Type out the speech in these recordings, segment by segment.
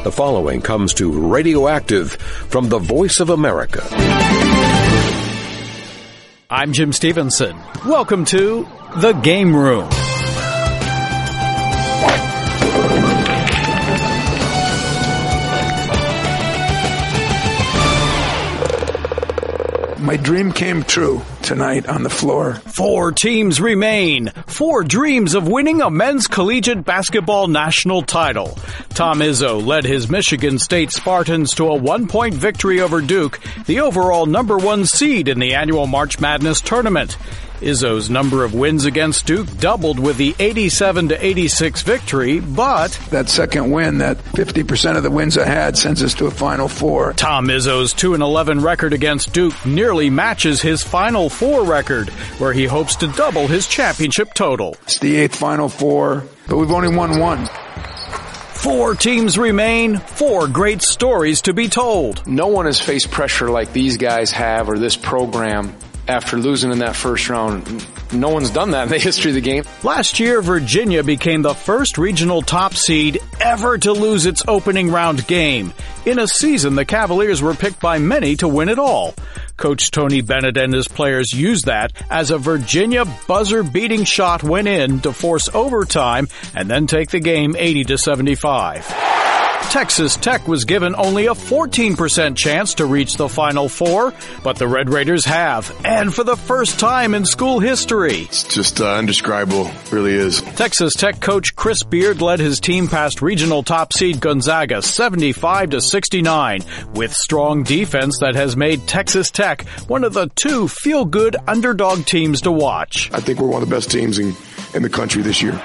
The following comes to Radioactive from the Voice of America. I'm Jim Stevenson. Welcome to The Game Room. My dream came true tonight on the floor. 4 teams remain. 4 dreams of winning a men's collegiate basketball national title. Tom Izzo led his Michigan State Spartans to a 1-point victory over Duke, the overall number 1 seed in the annual March Madness tournament. Izzo's number of wins against Duke doubled with the 87-86 victory, but that second win, that 50% of the wins I had, sends us to a Final Four. Tom Izzo's 2-11 record against Duke nearly matches his Final Four record, where he hopes to double his championship total. It's the 8th Final Four, but we've only won 1. 4 teams remain, 4 great stories to be told. No one has faced pressure like these guys have, or this program, after losing in that first round. No one's done that in the history of the game. Last year, Virginia became the first regional top seed ever to lose its opening round game. In a season, the Cavaliers were picked by many to win it all. Coach Tony Bennett and his players used that as a Virginia buzzer-beating shot went in to force overtime and then take the game 80-75. Texas Tech was given only a 14% chance to reach the Final Four, but the Red Raiders have, and for the first time in school history. It's just indescribable, really is. Texas Tech coach Chris Beard led his team past regional top seed Gonzaga 75-69, with strong defense that has made Texas Tech one of the 2 feel-good underdog teams to watch. I think we're one of the best teams in the country this year.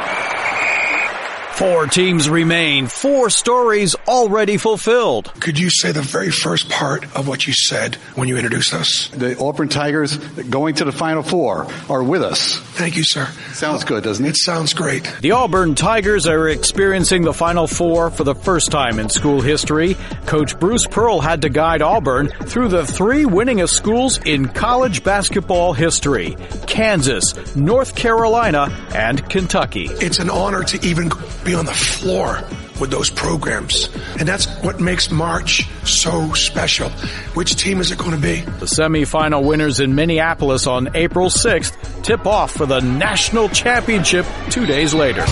4 teams remain, 4 stories already fulfilled. Could you say the very first part of what you said when you introduced us? The Auburn Tigers going to the Final Four are with us. Thank you, sir. Sounds good, doesn't it? It sounds great. The Auburn Tigers are experiencing the Final Four for the first time in school history. Coach Bruce Pearl had to guide Auburn through the 3 winningest schools in college basketball history: Kansas, North Carolina, and Kentucky. It's an honor to even be on the floor with those programs. And that's what makes March so special. Which team is it going to be? The semifinal winners in Minneapolis on April 6th tip off for the national championship 2 days later.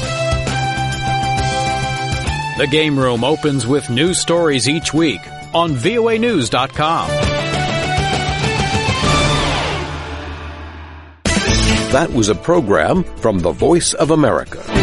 The Game Room opens with news stories each week on voanews.com. That was a program from the Voice of America.